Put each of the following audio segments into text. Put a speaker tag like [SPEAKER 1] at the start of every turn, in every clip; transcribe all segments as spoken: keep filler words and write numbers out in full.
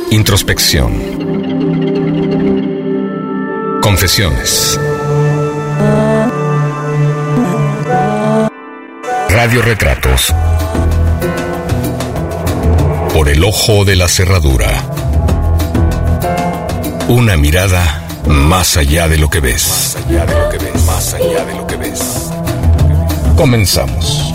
[SPEAKER 1] Introspección. Confesiones. Radioretratos. Por el ojo de la cerradura. Una mirada más allá de lo que ves. Más allá de lo que ves. Más allá de lo que ves. Comenzamos.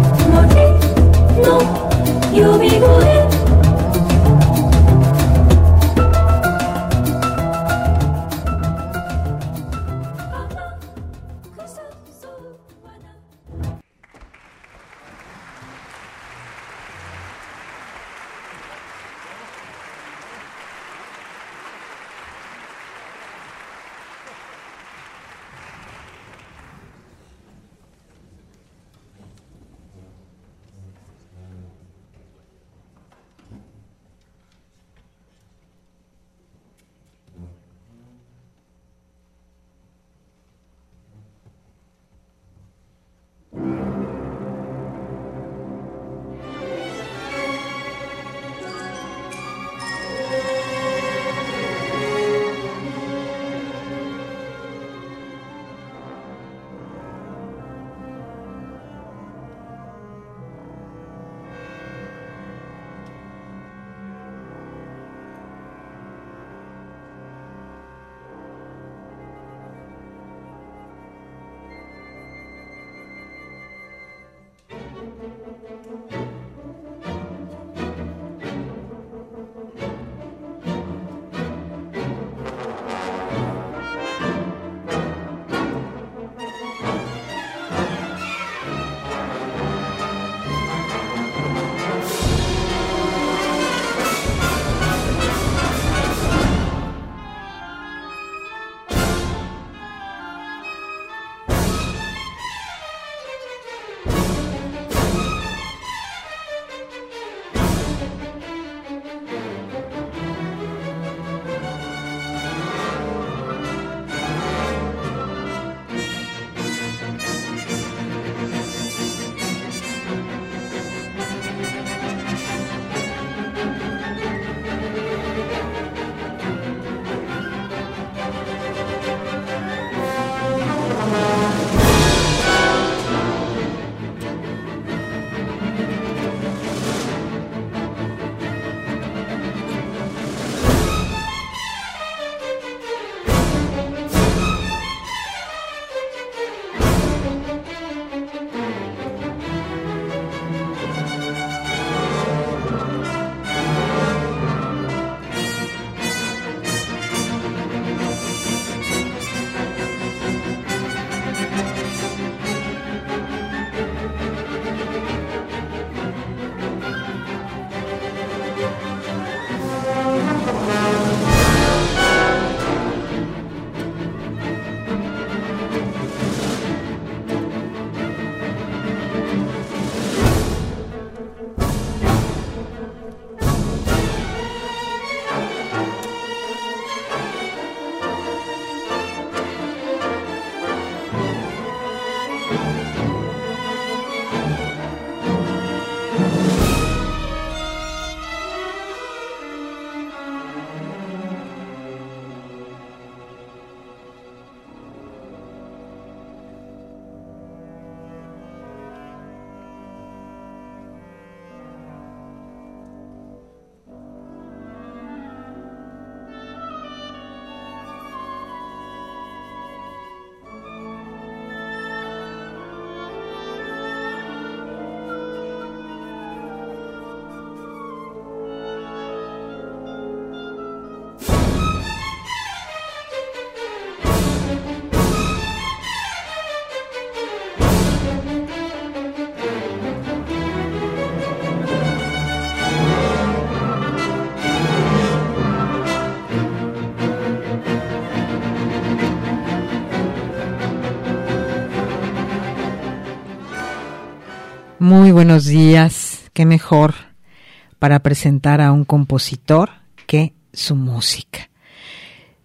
[SPEAKER 2] Muy buenos días. Qué mejor para presentar a un compositor que su música.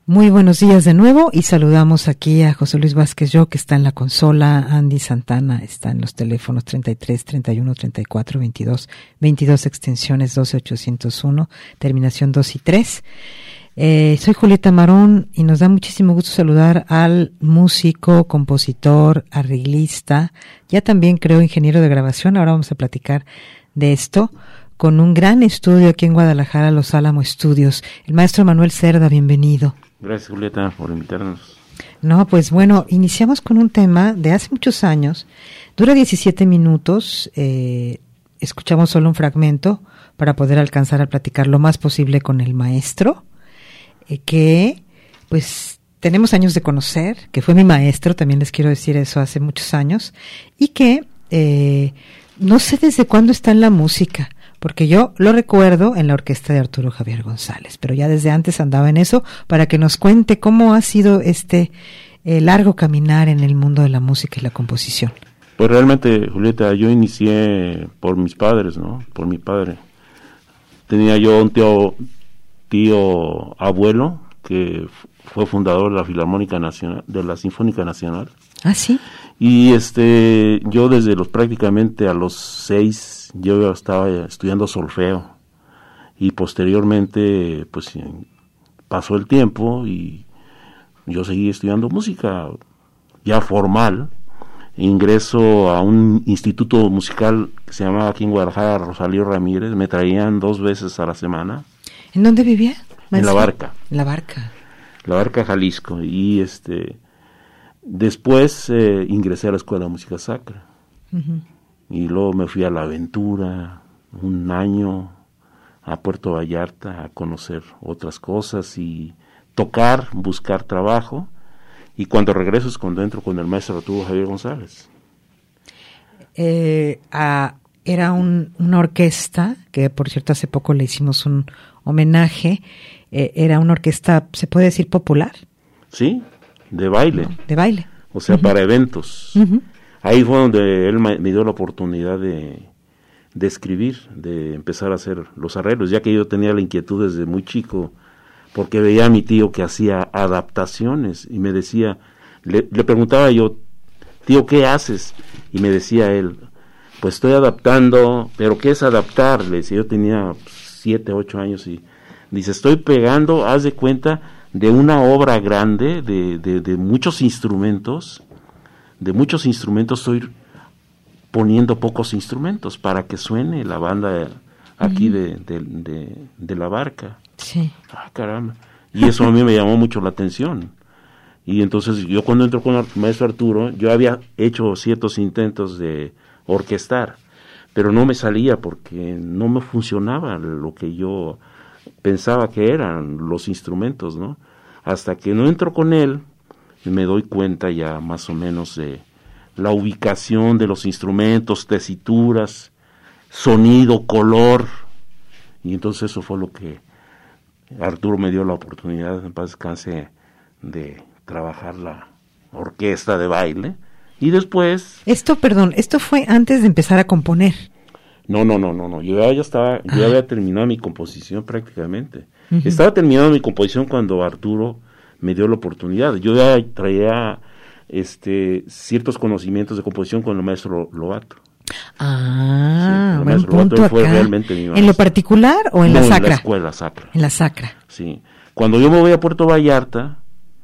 [SPEAKER 2] Muy buenos días de nuevo y saludamos aquí a José Luis Vázquez Yo, que está en la consola, Andy Santana está en los teléfonos treinta y tres, treinta y uno, treinta y cuatro, veintidós, veintidós extensiones doce ochocientos uno, terminación dos y tres. Eh, soy Julieta Marón y nos da muchísimo gusto saludar al músico, compositor, arreglista, ya también creo ingeniero de grabación, ahora vamos a platicar de esto, con un gran estudio aquí en Guadalajara, Los Álamo Estudios, el maestro Manuel Cerda, bienvenido.
[SPEAKER 3] Gracias, Julieta, por invitarnos.
[SPEAKER 2] No, pues bueno, iniciamos con un tema de hace muchos años, dura diecisiete minutos, eh, escuchamos solo un fragmento para poder alcanzar a platicar lo más posible con el maestro, eh, que pues tenemos años de conocer, que fue mi maestro, también les quiero decir eso, hace muchos años, y que eh, no sé desde cuándo está en la música, porque yo lo recuerdo en la orquesta de Arturo Javier González, pero ya desde antes andaba en eso, para que nos cuente cómo ha sido este eh, largo caminar en el mundo de la música y la composición.
[SPEAKER 3] Pues realmente, Julieta, yo inicié por mis padres, ¿no? Por mi padre. Tenía yo un tío, tío abuelo, que fue fundador de la Filarmónica Nacional, de la Sinfónica Nacional.
[SPEAKER 2] ¿Ah, sí?
[SPEAKER 3] Y este, yo desde los prácticamente a los seis, yo estaba estudiando solfeo y posteriormente pues pasó el tiempo y yo seguí estudiando música ya formal. Ingreso a un instituto musical que se llamaba aquí en Guadalajara Rosalío Ramírez, me traían dos veces a la semana.
[SPEAKER 2] ¿En dónde vivía?
[SPEAKER 3] En La Barca.
[SPEAKER 2] En La Barca.
[SPEAKER 3] La Barca, Jalisco. Y este después eh, ingresé a la Escuela de Música Sacra. Uh-huh. Y luego me fui a La Aventura, un año, a Puerto Vallarta, a conocer otras cosas y tocar, buscar trabajo. Y cuando regreso es cuando entro con el maestro Arturo Javier González.
[SPEAKER 2] Eh, ah, era un, una orquesta, que por cierto hace poco le hicimos un homenaje, eh, era una orquesta, ¿se puede decir popular?
[SPEAKER 3] Sí, de baile.
[SPEAKER 2] No, de baile.
[SPEAKER 3] O sea, uh-huh. Para eventos.
[SPEAKER 2] Uh-huh.
[SPEAKER 3] Ahí fue donde él me dio la oportunidad de, de escribir, de empezar a hacer los arreglos, ya que yo tenía la inquietud desde muy chico, porque veía a mi tío que hacía adaptaciones y me decía, le, le preguntaba yo, tío, ¿qué haces? Y me decía él, pues estoy adaptando, pero ¿qué es adaptar? Le decía, yo tenía siete, ocho años y dice, estoy pegando, haz de cuenta, de una obra grande, de, de, de muchos instrumentos, de muchos instrumentos estoy poniendo pocos instrumentos para que suene la banda aquí uh-huh. de, de, de, de La Barca.
[SPEAKER 2] Sí.
[SPEAKER 3] Ah, caramba. Y eso a mí me llamó mucho la atención. Y entonces yo cuando entro con el maestro Arturo, yo había hecho ciertos intentos de orquestar, pero no me salía porque no me funcionaba lo que yo pensaba que eran los instrumentos, ¿no? Hasta que no entro con él, me doy cuenta ya más o menos de la ubicación de los instrumentos, tesituras, sonido, color, y entonces eso fue lo que Arturo me dio la oportunidad, en paz descanse, de trabajar la orquesta de baile, y después...
[SPEAKER 2] Esto, perdón, esto fue antes de empezar a componer.
[SPEAKER 3] No, no, no, no, no. yo ya estaba, yo ya había terminado mi composición prácticamente. Uh-huh. Estaba terminando mi composición cuando Arturo me dio la oportunidad. Yo ya traía este ciertos conocimientos de composición con el maestro Lobato.
[SPEAKER 2] Ah,
[SPEAKER 3] sí,
[SPEAKER 2] buen punto
[SPEAKER 3] Lobato fue
[SPEAKER 2] acá.
[SPEAKER 3] Realmente mi
[SPEAKER 2] ¿En lo particular o en
[SPEAKER 3] no,
[SPEAKER 2] la sacra?
[SPEAKER 3] En la escuela sacra.
[SPEAKER 2] En la sacra.
[SPEAKER 3] Sí. Cuando yo me voy a Puerto Vallarta,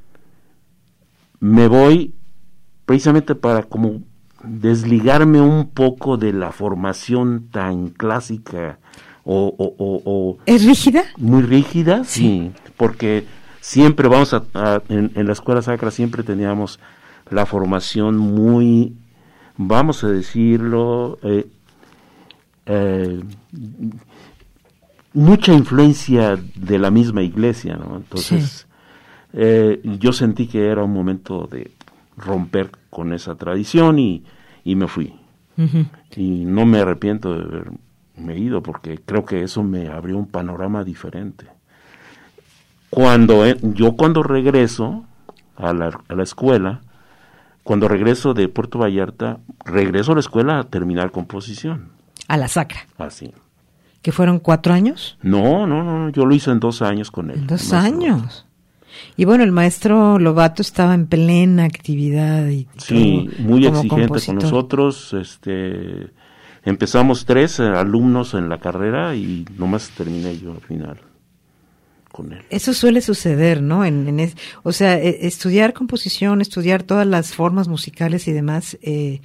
[SPEAKER 3] me voy precisamente para como desligarme un poco de la formación tan clásica o... o, o, o
[SPEAKER 2] ¿Es rígida?
[SPEAKER 3] Muy rígida, sí,
[SPEAKER 2] sí
[SPEAKER 3] porque siempre vamos a, a en, en la escuela sacra siempre teníamos la formación muy, vamos a decirlo, eh, eh, mucha influencia de la misma iglesia, ¿no? Entonces, sí. eh, yo sentí que era un momento de romper con esa tradición y, y me fui. Uh-huh. Y no me arrepiento de haberme ido porque creo que eso me abrió un panorama diferente. Cuando eh, yo cuando regreso a la, a la escuela, cuando regreso de Puerto Vallarta, regreso a la escuela a terminar composición.
[SPEAKER 2] A la sacra.
[SPEAKER 3] Así.
[SPEAKER 2] ¿Que fueron cuatro años?
[SPEAKER 3] No, no, no, yo lo hice en dos años con él.
[SPEAKER 2] ¿En dos años? Y bueno, el maestro Lobato estaba en plena actividad. Y
[SPEAKER 3] sí,
[SPEAKER 2] todo,
[SPEAKER 3] muy
[SPEAKER 2] como
[SPEAKER 3] exigente
[SPEAKER 2] compositor.
[SPEAKER 3] con nosotros. Este, empezamos tres eh, alumnos en la carrera y nomás terminé yo al final con él.
[SPEAKER 2] Eso suele suceder, ¿no? En, en es, o sea, eh, estudiar composición, estudiar todas las formas musicales y demás, eh,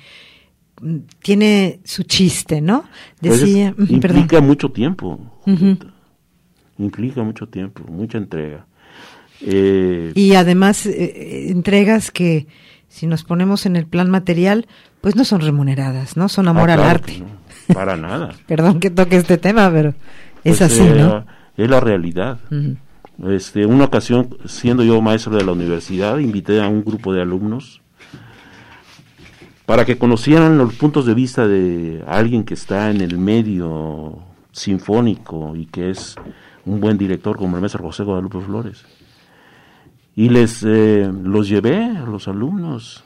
[SPEAKER 2] tiene su chiste, ¿no? Decía,
[SPEAKER 3] pues es, implica
[SPEAKER 2] perdón.
[SPEAKER 3] mucho tiempo, uh-huh. implica mucho tiempo, mucha entrega. Eh,
[SPEAKER 2] y además eh, entregas que, si nos ponemos en el plan material, pues no son remuneradas, ¿no? Son amor ah, al
[SPEAKER 3] claro
[SPEAKER 2] arte.
[SPEAKER 3] No, para nada.
[SPEAKER 2] Perdón que toque este tema, pero
[SPEAKER 3] pues
[SPEAKER 2] es así,
[SPEAKER 3] eh,
[SPEAKER 2] ¿no?
[SPEAKER 3] Es la realidad. Uh-huh. Este, una ocasión, siendo yo maestro de la universidad, invité a un grupo de alumnos para que conocieran los puntos de vista de alguien que está en el medio sinfónico y que es un buen director como el maestro José Guadalupe Flores. Y les eh, los llevé a los alumnos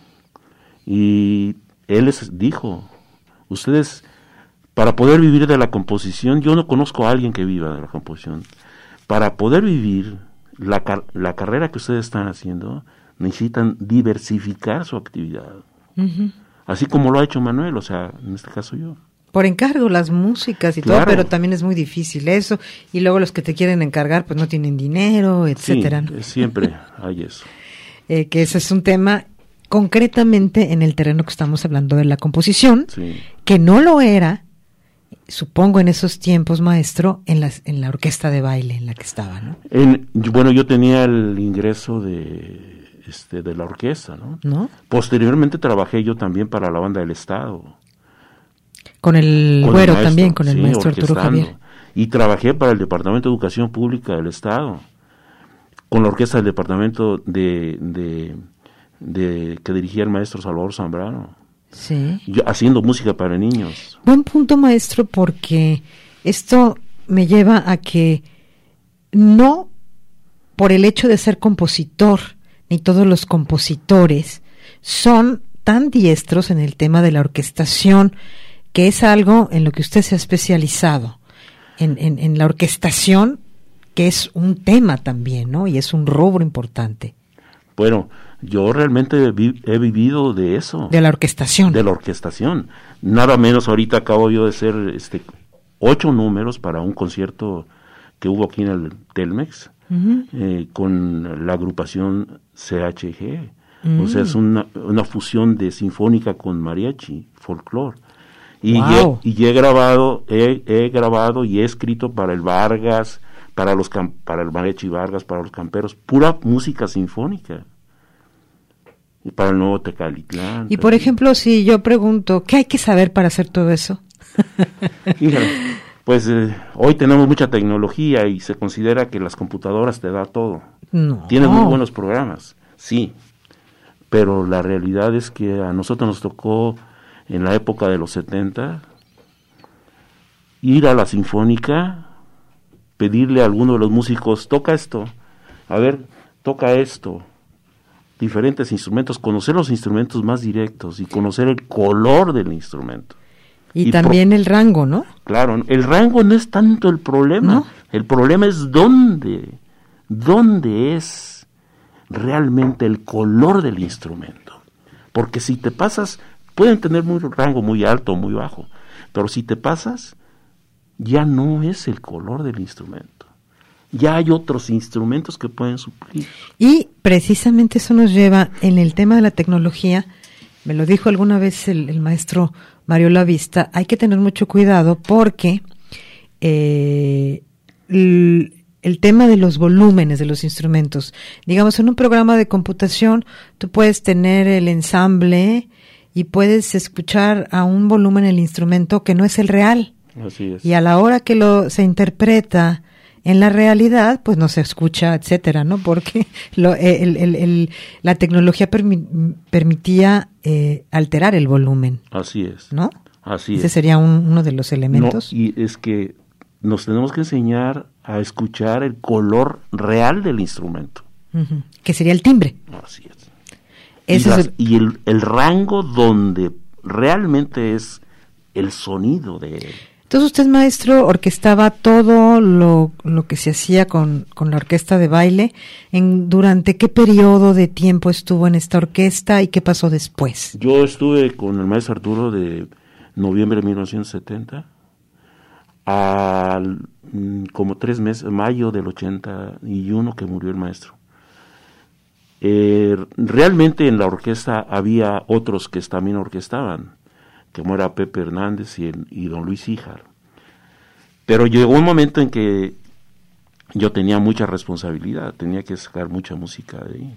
[SPEAKER 3] y él les dijo, ustedes, para poder vivir de la composición, yo no conozco a alguien que viva de la composición, para poder vivir la, car- la carrera que ustedes están haciendo, necesitan diversificar su actividad. Uh-huh. Así como lo ha hecho Manuel, o sea, en este caso yo.
[SPEAKER 2] Por encargo, las músicas y
[SPEAKER 3] claro.
[SPEAKER 2] todo, pero también es muy difícil eso. Y luego los que te quieren encargar, pues no tienen dinero, etcétera.
[SPEAKER 3] Sí,
[SPEAKER 2] ¿no?
[SPEAKER 3] Siempre hay eso.
[SPEAKER 2] eh, que ese es un tema concretamente en el terreno que estamos hablando de la composición,
[SPEAKER 3] sí.
[SPEAKER 2] que no lo era, supongo en esos tiempos, maestro, en, las, en la orquesta de baile en la que estaba, ¿no?
[SPEAKER 3] En, bueno, yo tenía el ingreso de... Este, de la orquesta, ¿no?
[SPEAKER 2] ¿no?
[SPEAKER 3] Posteriormente trabajé yo también para la banda del Estado.
[SPEAKER 2] Con el
[SPEAKER 3] con
[SPEAKER 2] güero
[SPEAKER 3] el maestro,
[SPEAKER 2] también, con el
[SPEAKER 3] sí,
[SPEAKER 2] maestro Arturo Javier.
[SPEAKER 3] Y trabajé para el Departamento de Educación Pública del Estado, con la orquesta del Departamento de, de, de que dirigía el maestro Salvador Zambrano.
[SPEAKER 2] Sí.
[SPEAKER 3] Yo, haciendo música para niños.
[SPEAKER 2] Buen punto, maestro, porque esto me lleva a que no por el hecho de ser compositor, ni todos los compositores son tan diestros en el tema de la orquestación, que es algo en lo que usted se ha especializado, en, en, en la orquestación, que es un tema también, ¿no? Y es un rubro importante.
[SPEAKER 3] Bueno, yo realmente vi, he vivido de eso.
[SPEAKER 2] De la orquestación.
[SPEAKER 3] De la orquestación. Nada menos ahorita acabo yo de hacer este, ocho números para un concierto que hubo aquí en el Telmex. Uh-huh. Eh, con la agrupación C H G, uh-huh. o sea, es una, una fusión de sinfónica con mariachi, folclore, y, wow. y, y he grabado, he, he grabado y he escrito para el Vargas, para los para el mariachi Vargas, para los camperos, pura música sinfónica, y para el nuevo Tecalitlán.
[SPEAKER 2] Y por ejemplo, si yo pregunto, ¿qué hay que saber para hacer todo eso?
[SPEAKER 3] Fíjate. Pues eh, hoy tenemos mucha tecnología y se considera que las computadoras te da todo.
[SPEAKER 2] No.
[SPEAKER 3] Tienes muy buenos programas, sí, pero la realidad es que a nosotros nos tocó en la época de los setenta ir a la sinfónica, pedirle a alguno de los músicos, toca esto, a ver, toca esto, diferentes instrumentos, conocer los instrumentos más directos y conocer el color del instrumento.
[SPEAKER 2] Y, y también
[SPEAKER 3] pro-
[SPEAKER 2] el rango, ¿no?
[SPEAKER 3] Claro, el rango no es tanto el problema, ¿no? El problema es dónde, dónde es realmente el color del instrumento. Porque si te pasas, pueden tener un rango muy alto o muy bajo, pero si te pasas, ya no es el color del instrumento. Ya hay otros instrumentos que pueden suplir.
[SPEAKER 2] Y precisamente eso nos lleva en el tema de la tecnología, me lo dijo alguna vez el, el maestro Mario Lavista, hay que tener mucho cuidado porque eh, el, el tema de los volúmenes de los instrumentos, digamos en un programa de computación tú puedes tener el ensamble y puedes escuchar a un volumen el instrumento que no es el real.
[SPEAKER 3] Así es.
[SPEAKER 2] Y a la hora que lo se interpreta en la realidad, pues no se escucha, etcétera, ¿no? Porque lo, el, el, el, la tecnología permi- permitía eh, alterar el volumen.
[SPEAKER 3] Así es.
[SPEAKER 2] ¿No?
[SPEAKER 3] Así
[SPEAKER 2] Ese
[SPEAKER 3] es.
[SPEAKER 2] sería un, uno de los elementos.
[SPEAKER 3] No, y es que nos tenemos que enseñar a escuchar el color real del instrumento.
[SPEAKER 2] Uh-huh. Que sería el timbre.
[SPEAKER 3] Así es.
[SPEAKER 2] Ese
[SPEAKER 3] y las,
[SPEAKER 2] es el...
[SPEAKER 3] y el, el rango donde realmente es el sonido de él.
[SPEAKER 2] Entonces usted, maestro, orquestaba todo lo, lo que se hacía con, con la orquesta de baile. En, ¿Durante qué periodo de tiempo estuvo en esta orquesta y qué pasó después?
[SPEAKER 3] Yo estuve con el maestro Arturo de noviembre de mil novecientos setenta a como tres meses, mayo del ochenta y uno que murió el maestro. Eh, realmente en la orquesta había otros que también orquestaban, como era Pepe Hernández y, el, y don Luis Híjar. Pero llegó un momento en que yo tenía mucha responsabilidad, tenía que sacar mucha música de ahí.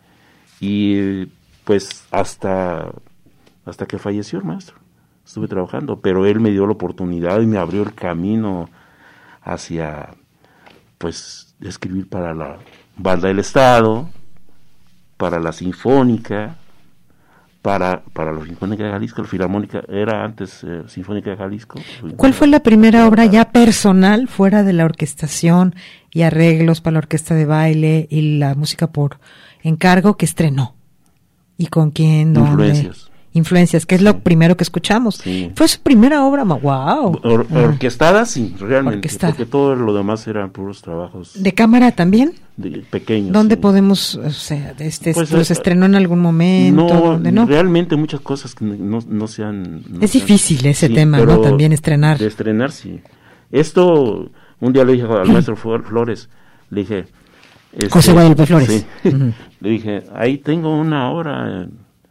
[SPEAKER 3] Y pues hasta, hasta que falleció el maestro, estuve trabajando, pero él me dio la oportunidad y me abrió el camino hacia, pues, escribir para la Banda del Estado, para la Sinfónica, para para la Sinfónica de Jalisco, la Filarmónica, era antes eh, Sinfónica de Jalisco.
[SPEAKER 2] ¿Cuál fue la primera obra ya personal, fuera de la orquestación y arreglos para la orquesta de baile y la música por encargo, que estrenó? ¿Y con quién? ¿Dónde?
[SPEAKER 3] Influencias.
[SPEAKER 2] Influencias, que es sí. lo primero que escuchamos.
[SPEAKER 3] Sí.
[SPEAKER 2] Fue su primera obra, wow.
[SPEAKER 3] Or, orquestada, sí, realmente,
[SPEAKER 2] orquestada.
[SPEAKER 3] Porque todo lo demás eran puros trabajos.
[SPEAKER 2] ¿De cámara también?
[SPEAKER 3] De, pequeños.
[SPEAKER 2] ¿Dónde
[SPEAKER 3] sí.
[SPEAKER 2] podemos, o sea, este,
[SPEAKER 3] pues,
[SPEAKER 2] los
[SPEAKER 3] eh,
[SPEAKER 2] estrenó en algún momento?
[SPEAKER 3] No,
[SPEAKER 2] ¿Dónde no?
[SPEAKER 3] realmente muchas cosas que no, no se han... No
[SPEAKER 2] es
[SPEAKER 3] se han,
[SPEAKER 2] difícil ese
[SPEAKER 3] sí,
[SPEAKER 2] tema, ¿no? También estrenar.
[SPEAKER 3] De estrenar, sí. Esto, un día le dije al maestro Flores, le dije... Este,
[SPEAKER 2] José Guadalupe Flores.
[SPEAKER 3] Sí,
[SPEAKER 2] uh-huh.
[SPEAKER 3] Le dije, ahí tengo una obra...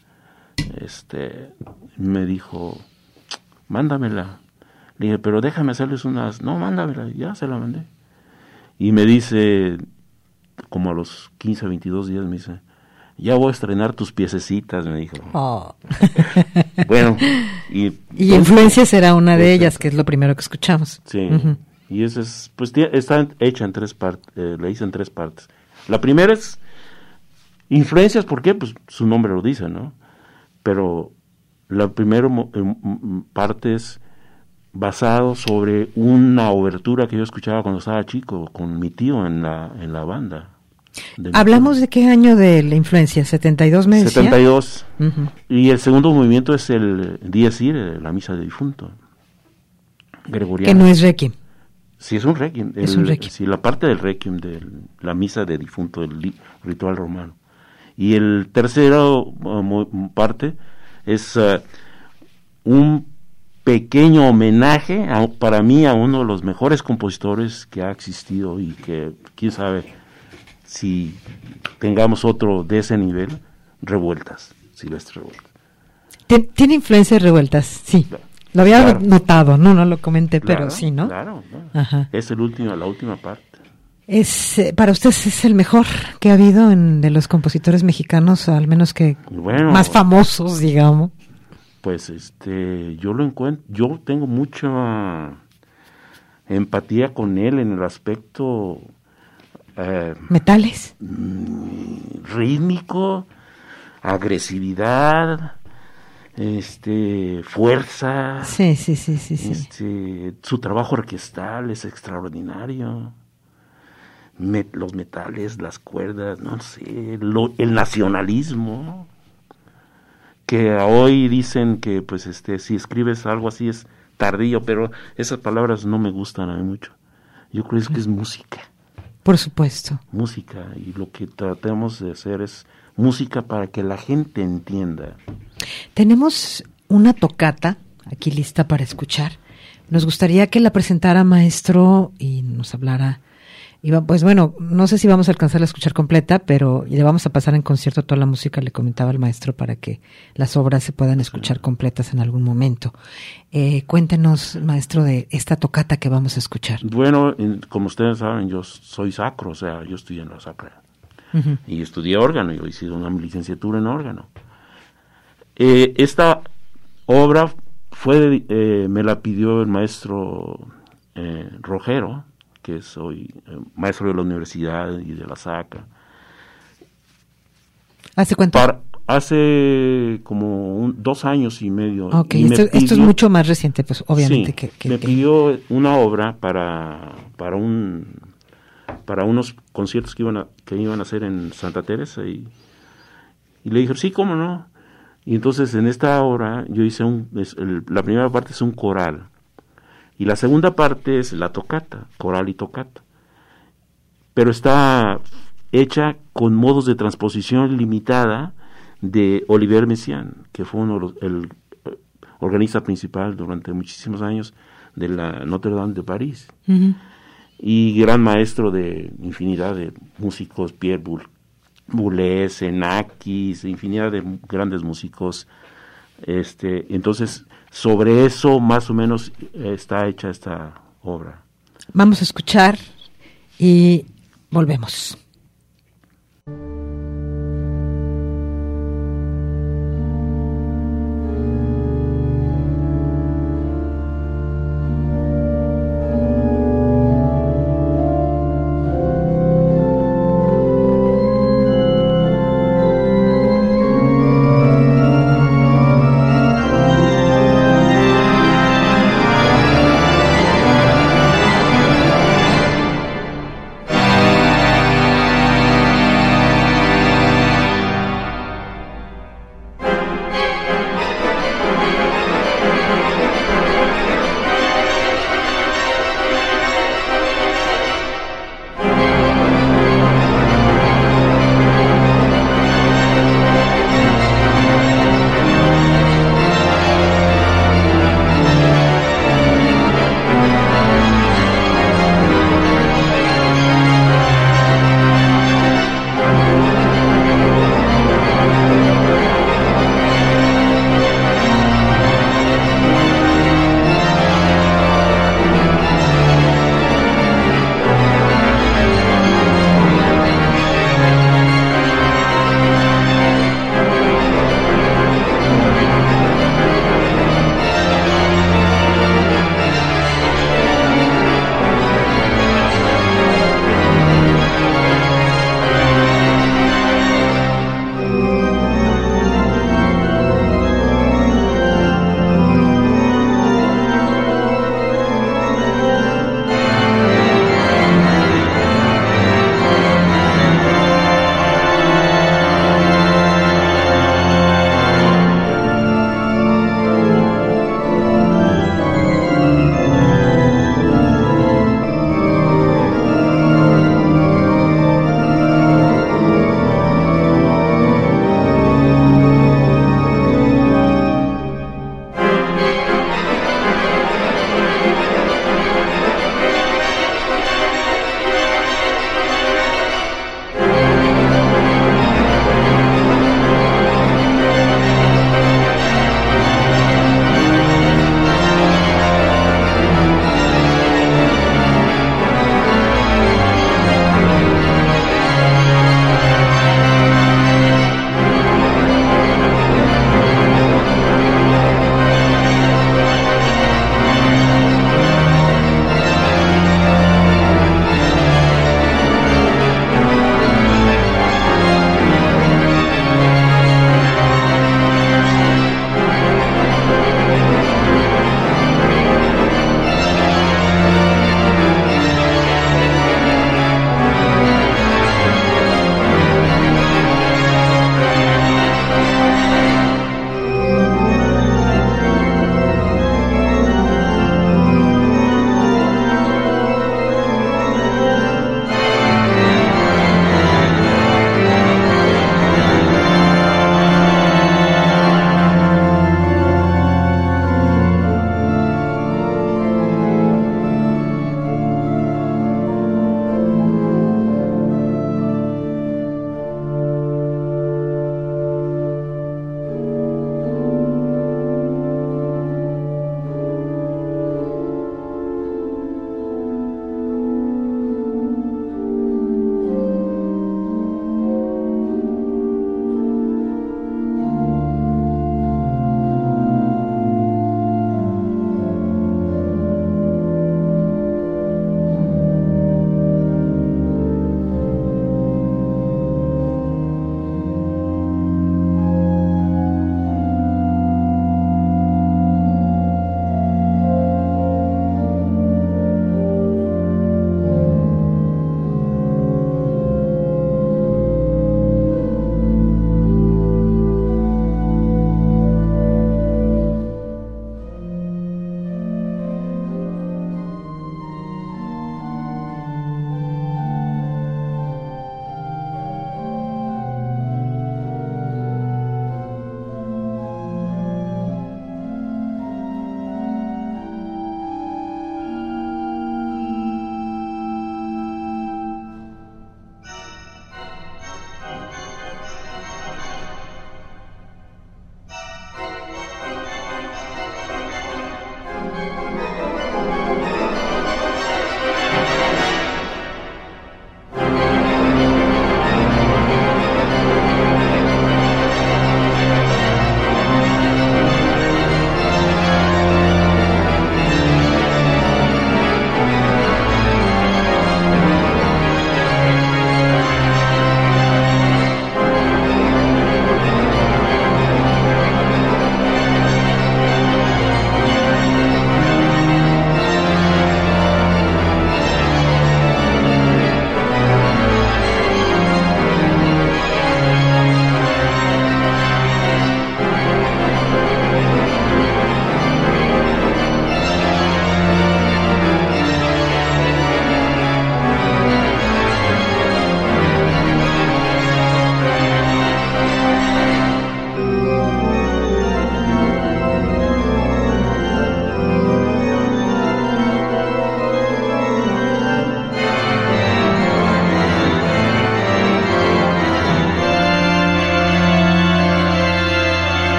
[SPEAKER 3] Este, me dijo, mándamela. Le dije, pero déjame hacerles unas, no, mándamela, ya se la mandé. Y me dice, como a los quince, veintidós días, me dice, ya voy a estrenar tus piececitas, me dijo.
[SPEAKER 2] Oh.
[SPEAKER 3] Bueno, y...
[SPEAKER 2] Y Influencias era una de ellas, que es lo primero que escuchamos.
[SPEAKER 3] Sí,
[SPEAKER 2] uh-huh.
[SPEAKER 3] Y esa es, pues está hecha en tres partes, eh, la hice en tres partes. La primera es Influencias, ¿por qué? Pues su nombre lo dice, ¿no? Pero la primera parte es basado sobre una obertura que yo escuchaba cuando estaba chico con mi tío en la en la banda.
[SPEAKER 2] De ¿Hablamos de qué año de la Influencia? ¿setenta y dos me decía?
[SPEAKER 3] setenta y dos.
[SPEAKER 2] Uh-huh.
[SPEAKER 3] Y el segundo movimiento es el Dies Irae, la misa de difunto gregoriana.
[SPEAKER 2] Que no es requiem.
[SPEAKER 3] Sí, es un requiem.
[SPEAKER 2] Es
[SPEAKER 3] el,
[SPEAKER 2] un requiem.
[SPEAKER 3] Sí, la parte del requiem de la misa de difunto, el li, ritual romano. Y el tercero uh, parte es uh, un pequeño homenaje a, para mí a uno de los mejores compositores que ha existido y que quién sabe si tengamos otro de ese nivel, Revueltas, Silvestre Revueltas.
[SPEAKER 2] Tiene influencias Revueltas, sí.
[SPEAKER 3] Claro.
[SPEAKER 2] Lo había
[SPEAKER 3] Claro.
[SPEAKER 2] notado, no, no lo comenté,
[SPEAKER 3] Claro,
[SPEAKER 2] pero sí, ¿no?
[SPEAKER 3] Claro, no.
[SPEAKER 2] Ajá.
[SPEAKER 3] Es el último, la última parte.
[SPEAKER 2] Es, eh, para usted es el mejor que ha habido en, de los compositores mexicanos, al menos que
[SPEAKER 3] bueno,
[SPEAKER 2] más famosos, digamos.
[SPEAKER 3] Pues este, yo lo encuentro, yo tengo mucha empatía con él en el aspecto eh,
[SPEAKER 2] metales,
[SPEAKER 3] rítmico, agresividad, este, fuerza.
[SPEAKER 2] Sí, sí, sí, sí, sí.
[SPEAKER 3] Este, su trabajo orquestal es extraordinario. Met, los metales, las cuerdas, no sé, lo, el nacionalismo, que hoy dicen que pues este si escribes algo así es tardío, pero esas palabras no me gustan a mí mucho. Yo creo que es música.
[SPEAKER 2] Por supuesto.
[SPEAKER 3] Música, y lo que tratamos de hacer es música para que la gente entienda.
[SPEAKER 2] Tenemos una tocata aquí lista para escuchar. Nos gustaría que la presentara, maestro, y nos hablara. Y va, pues bueno, no sé si vamos a alcanzar a escuchar completa, pero le vamos a pasar en concierto toda la música, le comentaba al maestro, para que las obras se puedan escuchar completas en algún momento. Eh, cuéntenos, maestro, de esta tocata que vamos a escuchar.
[SPEAKER 3] Bueno, como ustedes saben, yo soy sacro, o sea, yo estudié en la sacra. Uh-huh. Y estudié órgano, yo hice una licenciatura en órgano. Eh, esta obra fue, eh, me la pidió el maestro eh, Rogero, que soy eh, maestro de la universidad y de la SACA.
[SPEAKER 2] ¿Hace cuánto?
[SPEAKER 3] Para, hace como un, dos años y medio.
[SPEAKER 2] Ok,
[SPEAKER 3] y
[SPEAKER 2] esto,
[SPEAKER 3] pidió,
[SPEAKER 2] esto es mucho más reciente, pues obviamente.
[SPEAKER 3] Sí,
[SPEAKER 2] que, que
[SPEAKER 3] me
[SPEAKER 2] que...
[SPEAKER 3] pidió una obra para para un para unos conciertos que iban a que iban a hacer en Santa Teresa y, y le dije, sí, cómo no. Y entonces en esta obra yo hice un, es, el, la primera parte es un coral. Y la segunda parte es la tocata, coral y tocata. Pero está hecha con modos de transposición limitada de Olivier Messiaen, que fue uno de los, el organista principal durante muchísimos años de la Notre Dame de París. Uh-huh. Y gran maestro de infinidad de músicos, Pierre Boulez, Xenakis, infinidad de grandes músicos. Este, entonces, sobre eso más o menos está hecha esta obra.
[SPEAKER 2] Vamos a escuchar y volvemos.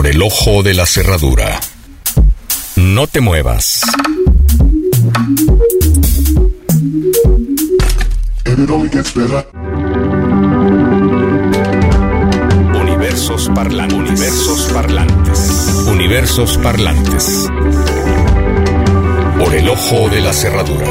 [SPEAKER 1] por el ojo de la cerradura. No te muevas. Universos parlantes. Universos parlantes. Universos parlantes. Por el ojo de la cerradura.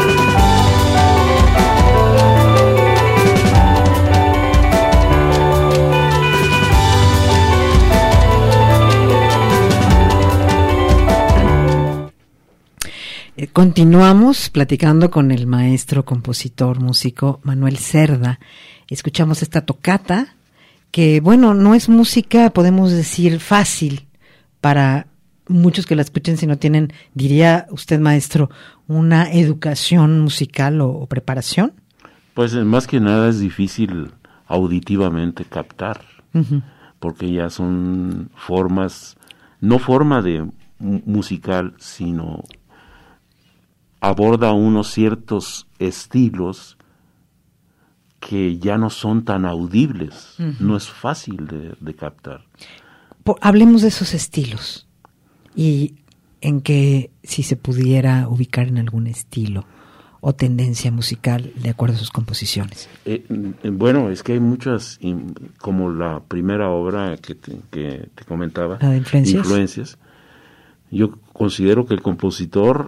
[SPEAKER 2] Continuamos platicando con el maestro, compositor, músico Manuel Cerda. Escuchamos esta tocata que, bueno, no es música, podemos decir, fácil para muchos que la escuchen si no tienen, diría usted, maestro, una educación musical o, o preparación. Pues
[SPEAKER 3] más que nada es difícil auditivamente captar, uh-huh. porque ya son formas, no forma de musical, sino aborda unos ciertos estilos que ya no son tan audibles, uh-huh. no es fácil de, de captar.
[SPEAKER 2] Por, hablemos de esos estilos y en que si se pudiera ubicar en algún estilo o tendencia musical de acuerdo a sus composiciones.
[SPEAKER 3] Eh, bueno, es que hay muchas, como la primera obra que te, que te comentaba,
[SPEAKER 2] ¿la de influencias?
[SPEAKER 3] influencias. Yo considero que el compositor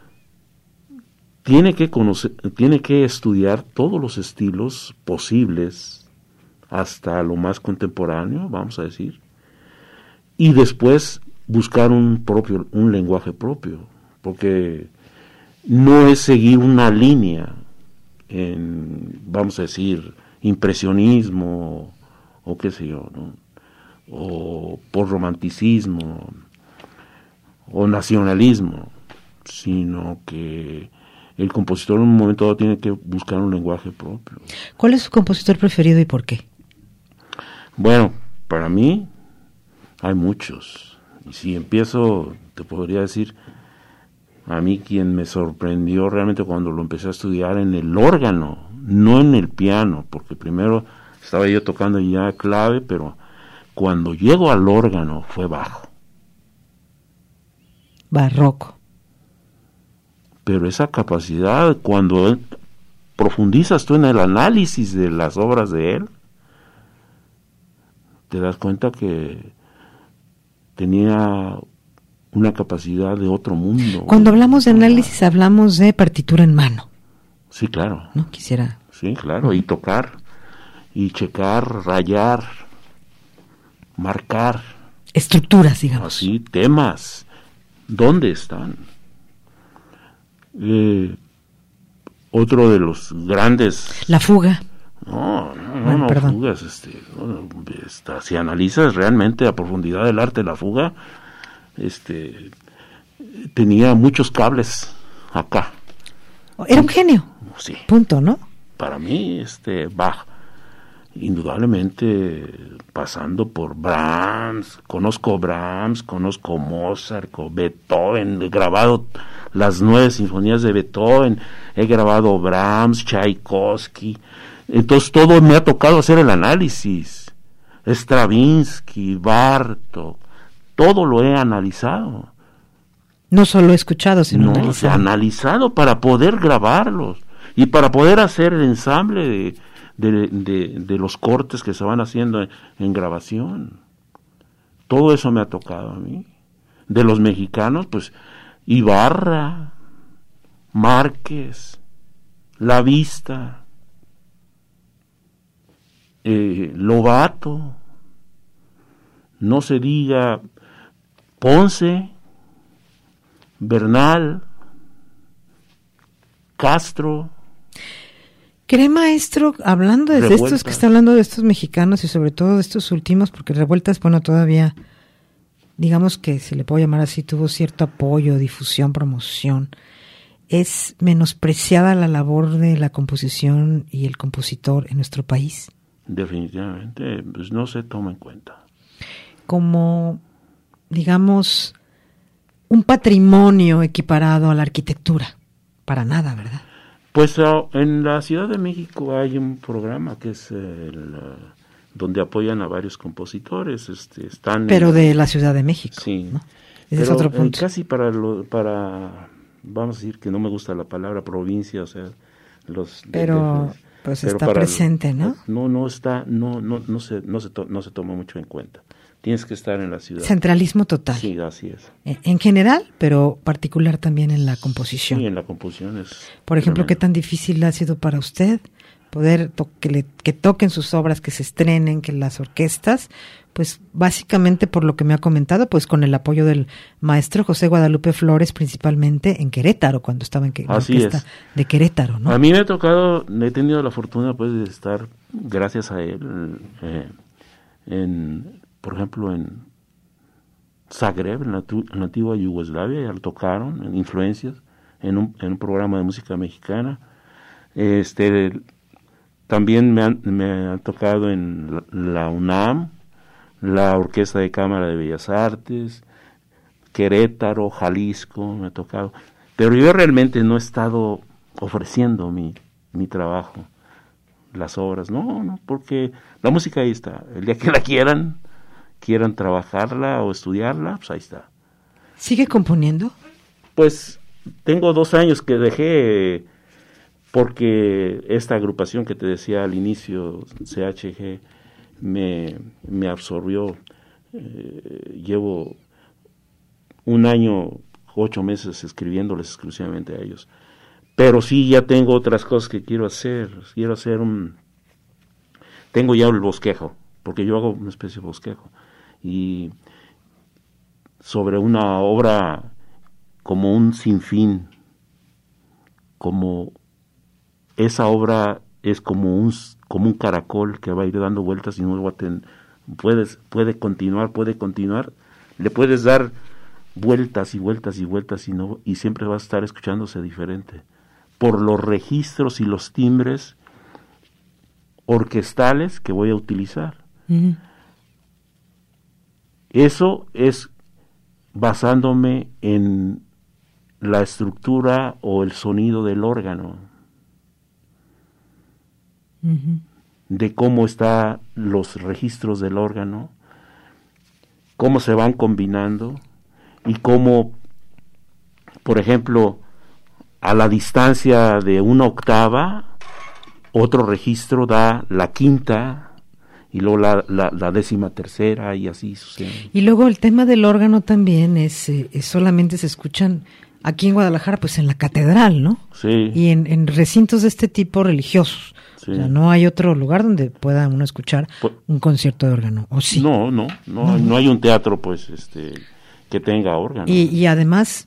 [SPEAKER 3] tiene que conocer, tiene que estudiar todos los estilos posibles hasta lo más contemporáneo, vamos a decir, y después buscar un propio, un lenguaje propio, porque no es seguir una línea en, vamos a decir, impresionismo o qué sé yo, ¿no? O por romanticismo o nacionalismo, sino que el compositor en un momento dado tiene que buscar un lenguaje propio.
[SPEAKER 2] ¿Cuál es su compositor preferido y por qué?
[SPEAKER 3] Bueno, para mí hay muchos. Y si empiezo, te podría decir, a mí quien me sorprendió realmente cuando lo empecé a estudiar en el órgano, no en el piano, porque primero estaba yo tocando ya clave, pero cuando llego al órgano fue Bach.
[SPEAKER 2] Barroco.
[SPEAKER 3] Pero esa capacidad, cuando él, profundizas tú en el análisis de las obras de él, te das cuenta que tenía una capacidad de otro mundo.
[SPEAKER 2] Cuando hablamos de análisis, hablamos de partitura en mano.
[SPEAKER 3] Sí, claro.
[SPEAKER 2] No quisiera.
[SPEAKER 3] Sí, claro, y tocar, y checar, rayar, marcar.
[SPEAKER 2] Estructuras, digamos.
[SPEAKER 3] Así, temas. ¿Dónde están? Eh, otro de los grandes.
[SPEAKER 2] La fuga.
[SPEAKER 3] No, no,
[SPEAKER 2] bueno,
[SPEAKER 3] no,
[SPEAKER 2] perdón.
[SPEAKER 3] fugas. Este, no, esta, si analizas realmente a profundidad el arte de la fuga, este, tenía muchos cables acá.
[SPEAKER 2] Era un genio.
[SPEAKER 3] Sí.
[SPEAKER 2] Punto, ¿no?
[SPEAKER 3] Para mí, este, Bach, indudablemente pasando por Brahms, conozco Brahms, conozco Mozart, Beethoven, he grabado las nueve sinfonías de Beethoven, he grabado Brahms, Tchaikovsky, entonces todo me ha tocado hacer el análisis, Stravinsky, Bartók, todo lo he analizado.
[SPEAKER 2] No solo he escuchado, sino
[SPEAKER 3] no,
[SPEAKER 2] analizado.
[SPEAKER 3] Se ha analizado para poder grabarlos y para poder hacer el ensamble de De, de, de los cortes que se van haciendo en, en grabación. Todo eso me ha tocado a mí. De los mexicanos, pues Ibarra, Márquez, La Vista, eh, Lobato, no se diga Ponce, Bernal, Castro.
[SPEAKER 2] ¿Cree, maestro, hablando de
[SPEAKER 3] Revueltas.
[SPEAKER 2] estos que está hablando de estos mexicanos y sobre todo de estos últimos, porque Revueltas, bueno, todavía, digamos que se le puede llamar así, tuvo cierto apoyo, difusión, promoción, ¿es menospreciada la labor de la composición y el compositor en nuestro país?
[SPEAKER 3] Definitivamente, pues no se toma en cuenta.
[SPEAKER 2] Como, digamos, un patrimonio equiparado a la arquitectura, para nada, ¿verdad?
[SPEAKER 3] Pues en la Ciudad de México hay un programa que es el donde apoyan a varios compositores. Este, están
[SPEAKER 2] Pero
[SPEAKER 3] en,
[SPEAKER 2] de la Ciudad de México.
[SPEAKER 3] Sí.
[SPEAKER 2] ¿no? Ese
[SPEAKER 3] Pero
[SPEAKER 2] es otro punto.
[SPEAKER 3] Eh, casi para, lo, para, vamos a decir que no me gusta la palabra provincia, o sea, los...
[SPEAKER 2] Pero...
[SPEAKER 3] De, de,
[SPEAKER 2] Pues está presente, ¿no?
[SPEAKER 3] No, no está, no, no, no se, no se, to, no se toma mucho en cuenta. Tienes que estar en la ciudad.
[SPEAKER 2] Centralismo total.
[SPEAKER 3] Sí, así es.
[SPEAKER 2] En general, pero particular también en la composición.
[SPEAKER 3] Sí, en la composición es...
[SPEAKER 2] Por ejemplo, ¿qué tan difícil ha sido para usted poder to que, le, que toquen sus obras, que se estrenen, que las orquestas, pues básicamente por lo que me ha comentado, pues con el apoyo del maestro José Guadalupe Flores, principalmente en Querétaro, cuando estaba en que, la orquesta
[SPEAKER 3] es.
[SPEAKER 2] de Querétaro, ¿no?
[SPEAKER 3] A mí me ha tocado, he tenido la fortuna pues de estar, gracias a él, eh, en, por ejemplo, en Zagreb, en la, en la antigua Yugoslavia, ya lo tocaron, en influencias, en un, en un programa de música mexicana. Este, también me han, me han tocado en la, la UNAM, la Orquesta de Cámara de Bellas Artes, Querétaro, Jalisco, me ha tocado. Pero yo realmente no he estado ofreciendo mi, mi trabajo, las obras, no, no, porque la música ahí está. El día que la quieran, quieran trabajarla o estudiarla, pues ahí está.
[SPEAKER 2] ¿Sigue componiendo?
[SPEAKER 3] Pues tengo dos años que dejé, porque esta agrupación que te decía al inicio, C H G, me, me absorbió. Eh, llevo un año, ocho meses escribiéndoles exclusivamente a ellos. Pero sí, ya tengo otras cosas que quiero hacer. Quiero hacer un... Tengo ya el bosquejo, porque yo hago una especie de bosquejo. Y sobre una obra como un sinfín, como esa obra es como un, como un caracol que va a ir dando vueltas y no va a ten, puedes, puede continuar, puede continuar, le puedes dar vueltas y vueltas y vueltas y, no, y siempre va a estar escuchándose diferente, por los registros y los timbres orquestales que voy a utilizar. Uh-huh. Eso es basándome en la estructura o el sonido del órgano, uh-huh. de cómo están los registros del órgano, cómo se van combinando y cómo, por ejemplo, a la distancia de una octava, otro registro da la quinta y luego la, la, la décima tercera y así sucede.
[SPEAKER 2] Y luego el tema del órgano también es, eh, es solamente se escuchan aquí en Guadalajara, pues en la catedral, ¿no?
[SPEAKER 3] Sí.
[SPEAKER 2] Y en, en recintos de este tipo religiosos. Sí. O sea, no hay otro lugar donde pueda uno escuchar pues, un concierto de órgano, ¿o sí?
[SPEAKER 3] No, no, no, no, no hay un teatro, pues, este, que tenga órgano.
[SPEAKER 2] Y, y además,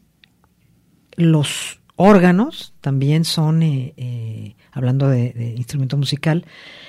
[SPEAKER 2] los órganos también son, eh, eh, hablando de, de instrumento musical,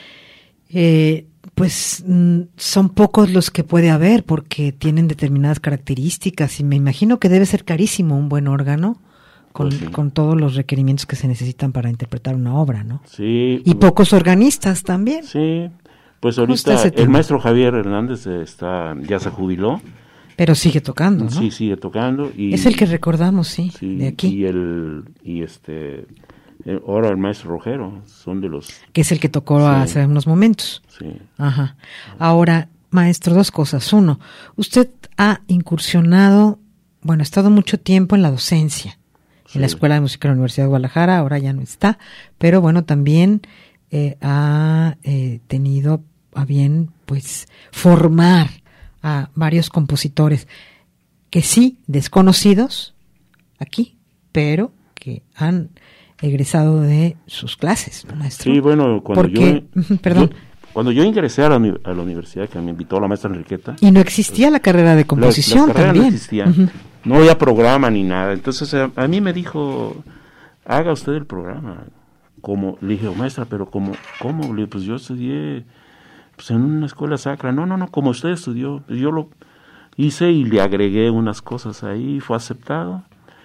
[SPEAKER 2] eh, pues mm, son pocos los que puede haber porque tienen determinadas características y me imagino que debe ser carísimo un buen órgano con, pues sí. con todos los requerimientos que se necesitan para interpretar una obra, ¿no?
[SPEAKER 3] Sí.
[SPEAKER 2] Y pocos organistas también.
[SPEAKER 3] Sí, pues ahorita el tema? maestro Javier Hernández está ya se jubiló.
[SPEAKER 2] Pero sigue tocando, ¿no?
[SPEAKER 3] Sí, sigue tocando. Y,
[SPEAKER 2] es el que recordamos, sí,
[SPEAKER 3] sí,
[SPEAKER 2] de aquí.
[SPEAKER 3] Y el y este ahora el maestro Rogero, son de los...
[SPEAKER 2] Que es el que tocó sí. hace unos momentos.
[SPEAKER 3] Sí.
[SPEAKER 2] Ajá. Ahora, maestro, dos cosas. Uno, usted ha incursionado, bueno, ha estado mucho tiempo en la docencia, sí. en la Escuela de Música de la Universidad de Guadalajara, ahora ya no está, pero bueno, también eh, ha eh, tenido a bien, pues, formar a varios compositores que sí, desconocidos aquí, pero que han egresado de sus clases, ¿no, maestro?
[SPEAKER 3] Sí, bueno, cuando
[SPEAKER 2] Porque,
[SPEAKER 3] yo,
[SPEAKER 2] perdón.
[SPEAKER 3] yo cuando yo ingresé a la, a la universidad, que me invitó la maestra Enriqueta,
[SPEAKER 2] y no existía la carrera de composición,
[SPEAKER 3] la, la
[SPEAKER 2] también
[SPEAKER 3] no existía, uh-huh. no había programa ni nada, entonces a, a mí me dijo, haga usted el programa, como, le dije, maestra, pero como, ¿cómo? Le dije, pues yo estudié pues en una escuela sacra, no, no, no, como usted estudió, yo lo hice y le agregué unas cosas ahí, fue aceptado.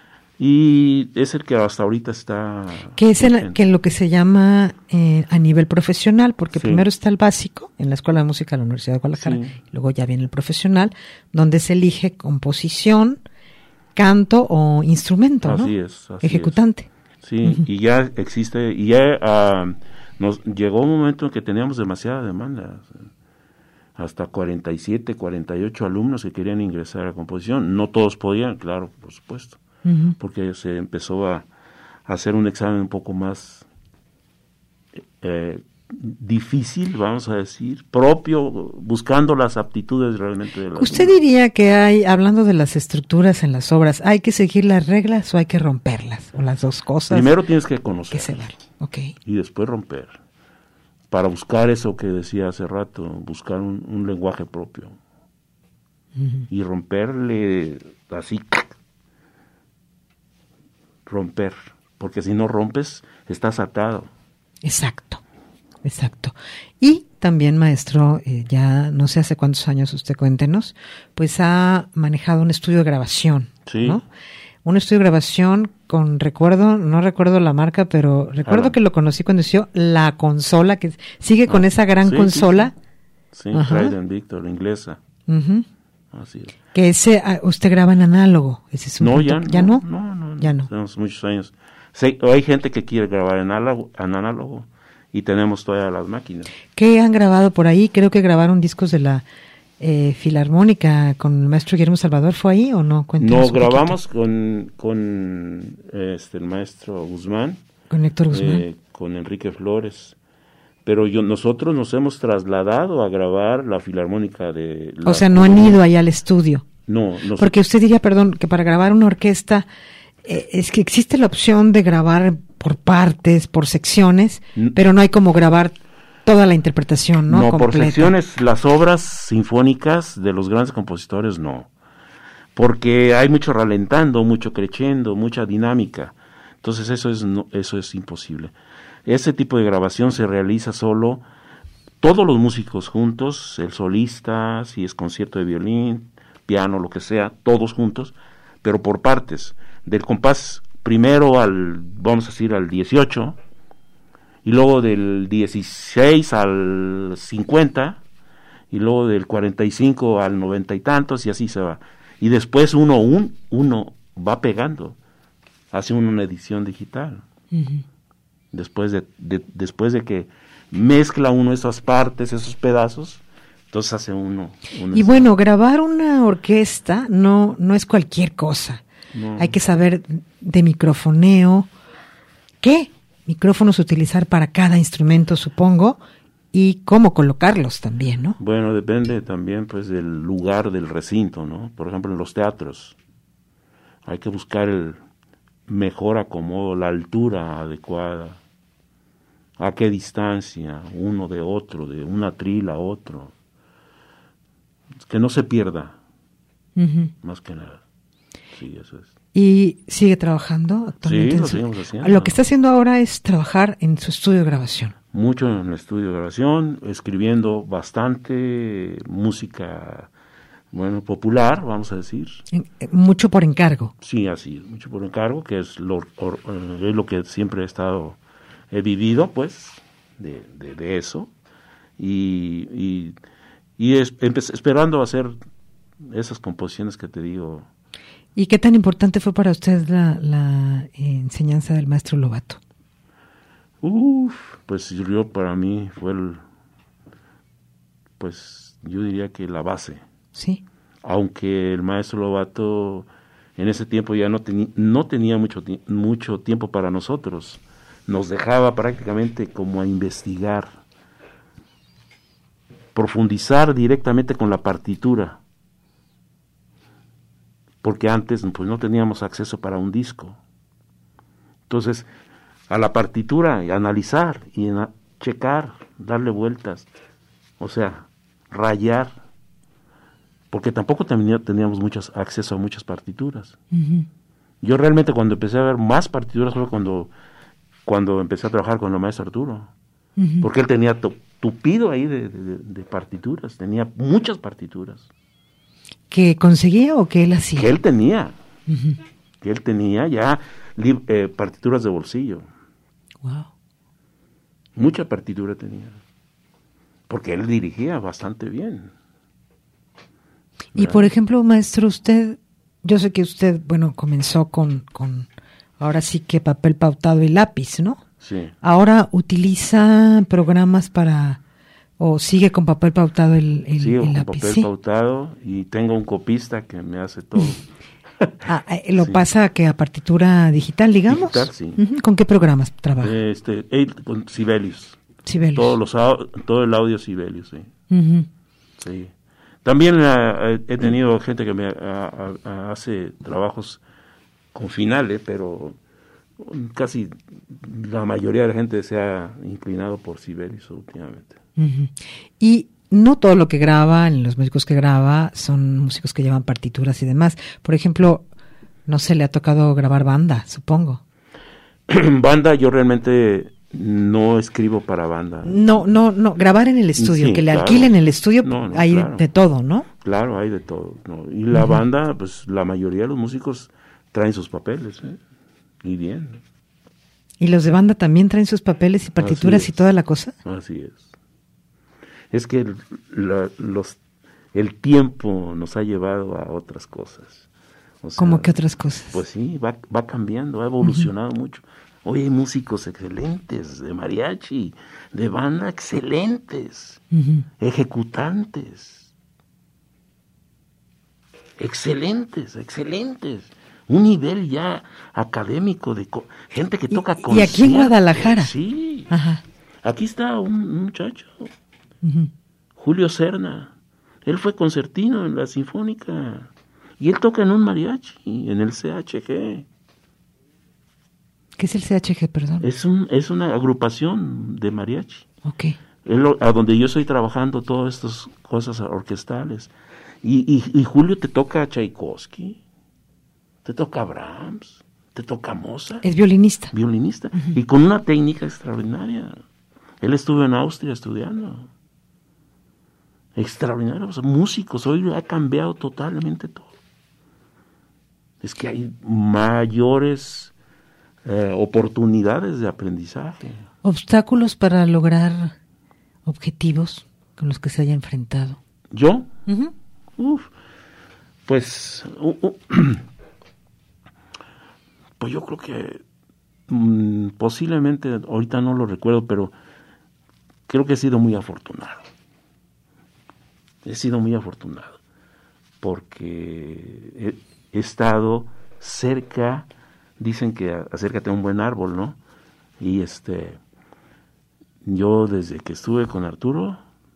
[SPEAKER 3] Y es el que hasta ahorita está...
[SPEAKER 2] Que es el, que lo que se llama eh, a nivel profesional, porque sí. primero está el básico en la Escuela de Música de la Universidad de Guadalajara, sí. luego ya viene el profesional, donde se elige composición, canto o instrumento,
[SPEAKER 3] así
[SPEAKER 2] ¿no?
[SPEAKER 3] es, así
[SPEAKER 2] ejecutante.
[SPEAKER 3] Es. Sí, uh-huh. y ya existe, y ya uh, nos llegó un momento en que teníamos demasiada demanda. hasta cuarenta y siete, cuarenta y ocho alumnos que querían ingresar a composición. No todos podían, claro, por supuesto, uh-huh. porque se empezó a, a hacer un examen un poco más eh, difícil, vamos a decir, propio, buscando las aptitudes realmente de la
[SPEAKER 2] ¿Usted alumnos. Diría que hay, hablando de las estructuras en las obras, hay que seguir las reglas o hay que romperlas? O las dos cosas.
[SPEAKER 3] Primero tienes que conocer.
[SPEAKER 2] Que se dan. Okay.
[SPEAKER 3] Y después romper. Para buscar eso que decía hace rato, buscar un, un lenguaje propio. Uh-huh. Y romperle así. Romper. Porque si no rompes, estás atado.
[SPEAKER 2] Exacto. Exacto. Y también, maestro, eh, ya no sé hace cuántos años usted cuéntenos, pues ha manejado un estudio de grabación,
[SPEAKER 3] sí.
[SPEAKER 2] ¿no? Un estudio de grabación con, recuerdo, no recuerdo la marca, pero recuerdo ah, que lo conocí cuando hizo la consola, que sigue con ah, esa gran
[SPEAKER 3] sí,
[SPEAKER 2] consola.
[SPEAKER 3] Sí, sí. sí Trident Victor, inglesa.
[SPEAKER 2] Uh-huh.
[SPEAKER 3] Así es.
[SPEAKER 2] Que ese, usted graba en análogo. Ese es un
[SPEAKER 3] no,
[SPEAKER 2] punto,
[SPEAKER 3] ya,
[SPEAKER 2] ¿ya
[SPEAKER 3] no,
[SPEAKER 2] no?
[SPEAKER 3] No, no, no.
[SPEAKER 2] Ya no.
[SPEAKER 3] Tenemos muchos años. Sí, hay gente que quiere grabar en análogo, en análogo. Y tenemos todavía las máquinas.
[SPEAKER 2] ¿Qué han grabado por ahí? Creo que grabaron discos de la eh, Filarmónica con el maestro Guillermo Salvador. ¿Fue ahí o no?
[SPEAKER 3] Cuéntanos no, grabamos con, con este, el maestro Guzmán.
[SPEAKER 2] Con Héctor Guzmán.
[SPEAKER 3] Eh, con Enrique Flores. Pero yo, nosotros nos hemos trasladado a grabar la Filarmónica de... La
[SPEAKER 2] o sea, no han ido allá al estudio.
[SPEAKER 3] No. Nosotros...
[SPEAKER 2] Porque usted diría, perdón, que para grabar una orquesta eh, es que existe la opción de grabar por partes, por secciones, pero no hay como grabar toda la interpretación, ¿no?
[SPEAKER 3] No,
[SPEAKER 2] completa.
[SPEAKER 3] Por secciones, las obras sinfónicas de los grandes compositores, no. Porque hay mucho ralentando, mucho crescendo, mucha dinámica. Entonces eso es, no, eso es imposible. Ese tipo de grabación se realiza solo todos los músicos juntos, el solista, si es concierto de violín, piano, lo que sea, todos juntos, pero por partes. Del compás primero al, vamos a decir, al dieciocho, y luego del dieciséis al cincuenta, y luego del cuarenta y cinco al noventa y tantos, y así se va. Y después uno, un, uno va pegando, hace una edición digital. Uh-huh. Después de, de, después de que mezcla uno esas partes, esos pedazos, entonces hace uno. uno
[SPEAKER 2] y bueno, grabar una orquesta no, no es cualquier cosa. No. Hay que saber de microfoneo, qué micrófonos utilizar para cada instrumento, supongo, y cómo colocarlos también, ¿no?
[SPEAKER 3] Bueno, depende también pues del lugar del recinto, ¿no? Por ejemplo, en los teatros hay que buscar el mejor acomodo, la altura adecuada, a qué distancia uno de otro, de un atril a otro, que no se pierda, uh-huh. más que nada. Sí, eso es.
[SPEAKER 2] ¿Y sigue trabajando actualmente?
[SPEAKER 3] Sí, lo
[SPEAKER 2] su...
[SPEAKER 3] seguimos haciendo.
[SPEAKER 2] Lo que está haciendo ahora es trabajar en su estudio de grabación.
[SPEAKER 3] Mucho en el estudio de grabación, escribiendo bastante música, bueno, popular, vamos a decir.
[SPEAKER 2] En, mucho por encargo.
[SPEAKER 3] Sí, así, mucho por encargo, que es lo, or, es lo que siempre he estado, he vivido, pues, de, de, de eso. Y, y, y es, empe- esperando hacer esas composiciones que te digo.
[SPEAKER 2] ¿Y qué tan importante fue para usted la, la eh, enseñanza del maestro Lobato?
[SPEAKER 3] Uf, pues yo para mí fue el, pues yo diría que la base.
[SPEAKER 2] Sí.
[SPEAKER 3] Aunque el maestro Lobato en ese tiempo ya no, teni- no tenía mucho, ti- mucho tiempo para nosotros, nos dejaba prácticamente como a investigar, profundizar directamente con la partitura. Porque antes pues no teníamos acceso para un disco. Entonces, a la partitura, y analizar, y a checar, darle vueltas, o sea, rayar, porque tampoco teníamos muchos, acceso a muchas partituras. Uh-huh. Yo realmente cuando empecé a ver más partituras fue cuando, cuando empecé a trabajar con el maestro Arturo, uh-huh. porque él tenía tupido ahí de, de, de partituras, tenía muchas partituras.
[SPEAKER 2] ¿Que conseguía o que él hacía?
[SPEAKER 3] Que él tenía, uh-huh. que él tenía ya li- eh, partituras de bolsillo.
[SPEAKER 2] Wow.
[SPEAKER 3] Mucha partitura tenía, porque él dirigía bastante bien.
[SPEAKER 2] Y por ejemplo, maestro, usted, yo sé que usted, bueno, comenzó con, con ahora sí que papel pautado y lápiz, ¿no?
[SPEAKER 3] Sí.
[SPEAKER 2] Ahora utiliza programas para ¿O sigue con papel pautado el, el,
[SPEAKER 3] Sigo
[SPEAKER 2] el
[SPEAKER 3] con
[SPEAKER 2] lápiz?
[SPEAKER 3] papel
[SPEAKER 2] Sí.
[SPEAKER 3] pautado y tengo un copista que me hace todo.
[SPEAKER 2] Ah, eh, ¿Lo
[SPEAKER 3] Sí.
[SPEAKER 2] pasa que a partitura digital, digamos?
[SPEAKER 3] Digital, sí.
[SPEAKER 2] Ujú. ¿Con qué programas trabaja?
[SPEAKER 3] Este, eh, con Sibelius.
[SPEAKER 2] Sibelius.
[SPEAKER 3] Todos los, au- todo el audio Sibelius, sí.
[SPEAKER 2] Ujú.
[SPEAKER 3] Sí. También eh, he tenido gente que me a- a- hace trabajos con finales, pero casi la mayoría de la gente se ha inclinado por Sibelius últimamente.
[SPEAKER 2] Ujú. Y no todo lo que graba, los músicos que graba, son músicos que llevan partituras y demás. Por ejemplo, no se le ha tocado grabar banda, supongo.
[SPEAKER 3] Banda, yo realmente no escribo para banda.
[SPEAKER 2] No, no, no, grabar en el estudio,
[SPEAKER 3] Sí,
[SPEAKER 2] que le
[SPEAKER 3] claro.
[SPEAKER 2] alquilen el estudio,
[SPEAKER 3] No, no,
[SPEAKER 2] hay
[SPEAKER 3] claro.
[SPEAKER 2] de todo, ¿no?
[SPEAKER 3] Claro, hay de todo, ¿no? Y la
[SPEAKER 2] Ujú.
[SPEAKER 3] banda, pues la mayoría de los músicos traen sus papeles, ¿eh? Y bien,
[SPEAKER 2] Y los de banda también traen sus papeles y partituras
[SPEAKER 3] Así
[SPEAKER 2] y
[SPEAKER 3] es.
[SPEAKER 2] toda la cosa.
[SPEAKER 3] así es. Es que el, la- los, el tiempo nos ha llevado a otras cosas. O sea,
[SPEAKER 2] ¿Cómo que otras cosas?
[SPEAKER 3] Pues sí, va, va cambiando, ha evolucionado mucho. Hoy hay músicos excelentes, de mariachi, de banda excelentes,
[SPEAKER 2] Ujú.
[SPEAKER 3] ejecutantes. Excelentes, excelentes. Un nivel ya académico de co- gente que
[SPEAKER 2] Y-
[SPEAKER 3] toca
[SPEAKER 2] y aquí en
[SPEAKER 3] conciertos.
[SPEAKER 2] Guadalajara.
[SPEAKER 3] Sí.
[SPEAKER 2] Ajá.
[SPEAKER 3] Aquí está un, un muchacho,
[SPEAKER 2] Ujú.
[SPEAKER 3] Julio Serna. Él fue concertino en la Sinfónica. Y él toca en un mariachi, en el C H G.
[SPEAKER 2] ¿Qué es el C H G, perdón?
[SPEAKER 3] Es, un, es una agrupación de mariachi.
[SPEAKER 2] Ok.
[SPEAKER 3] Es lo- a donde yo estoy trabajando todas estas cosas orquestales. Y, y, y Julio te toca Tchaikovsky, te toca Brahms, te toca Mozart,
[SPEAKER 2] Es violinista.
[SPEAKER 3] violinista, y con una técnica extraordinaria. Él estuvo en Austria estudiando. Extraordinario. O sea, músicos, hoy ha cambiado totalmente todo. Es que hay mayores eh, oportunidades de aprendizaje.
[SPEAKER 2] Obstáculos para lograr objetivos con los que se haya enfrentado.
[SPEAKER 3] ¿Yo?
[SPEAKER 2] Ujú.
[SPEAKER 3] Uf, pues, uh, uh, pues yo creo que mm, posiblemente, ahorita no lo recuerdo, pero creo que he sido muy afortunado. He sido muy afortunado porque he, he estado cerca, dicen que acércate a un buen árbol, ¿no? Y este, yo desde que estuve con Arturo,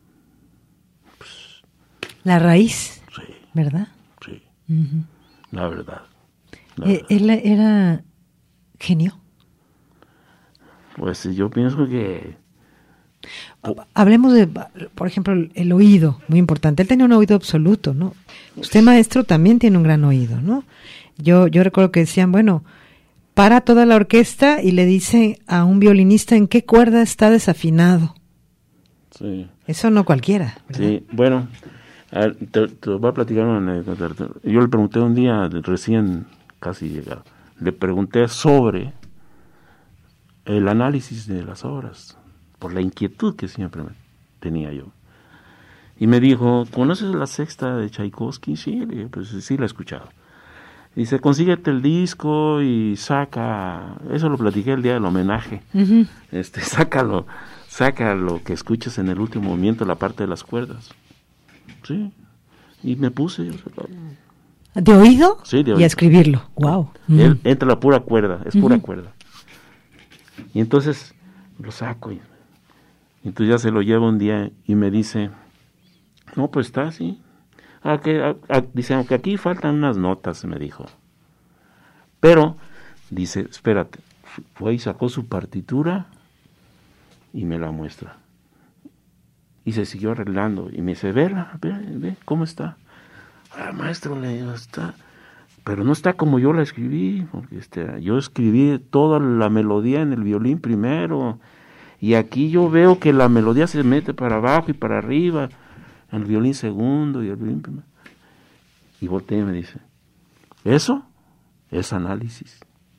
[SPEAKER 2] La raíz,
[SPEAKER 3] sí,
[SPEAKER 2] ¿verdad?
[SPEAKER 3] sí,
[SPEAKER 2] Ujú.
[SPEAKER 3] la verdad. la
[SPEAKER 2] Eh,
[SPEAKER 3] verdad.
[SPEAKER 2] él era genio.
[SPEAKER 3] Pues yo pienso que
[SPEAKER 2] Hablemos de, por ejemplo, el, el oído, muy importante. Él tenía un oído absoluto, ¿no? Usted, maestro, también tiene un gran oído, ¿no? Yo, yo recuerdo que decían, bueno, para toda la orquesta y le dice a un violinista en qué cuerda está desafinado.
[SPEAKER 3] sí,
[SPEAKER 2] Eso no cualquiera, ¿verdad?
[SPEAKER 3] sí. Bueno, a- te, te voy a platicar una anécdota. Yo le pregunté un día, recién casi llegado, le pregunté sobre el análisis de las obras, por la inquietud que siempre me- tenía yo. Y me dijo, ¿conoces la sexta de Tchaikovsky? Sí, le dije, pues sí la he escuchado. Dice, consíguete el disco y saca, eso lo platiqué el día del homenaje,
[SPEAKER 2] Ujú.
[SPEAKER 3] este, sácalo, saca lo que escuchas en el último movimiento, la parte de las cuerdas. Sí, y me puse, yo,
[SPEAKER 2] ¿De oído?
[SPEAKER 3] Sí, de
[SPEAKER 2] Y a
[SPEAKER 3] oído.
[SPEAKER 2] escribirlo. Wow.
[SPEAKER 3] él entra la pura cuerda, es pura
[SPEAKER 2] Ujú.
[SPEAKER 3] cuerda. Y entonces lo saco y, y entonces ya se lo llevo un día y me dice, no, pues está así. Ah, que, ah, ah, dice, aunque aquí faltan unas notas, me dijo. Pero, dice, espérate, fue y sacó su partitura y me la muestra. Y se siguió arreglando y me dice, ve, ve, ve, ¿cómo está? Ah, maestro, le digo, está, pero no está como yo la escribí, porque este, yo escribí toda la melodía en el violín primero, y aquí yo veo que la melodía se mete para abajo y para arriba, el violín segundo y el violín primero. Y voltea y me dice, eso es análisis.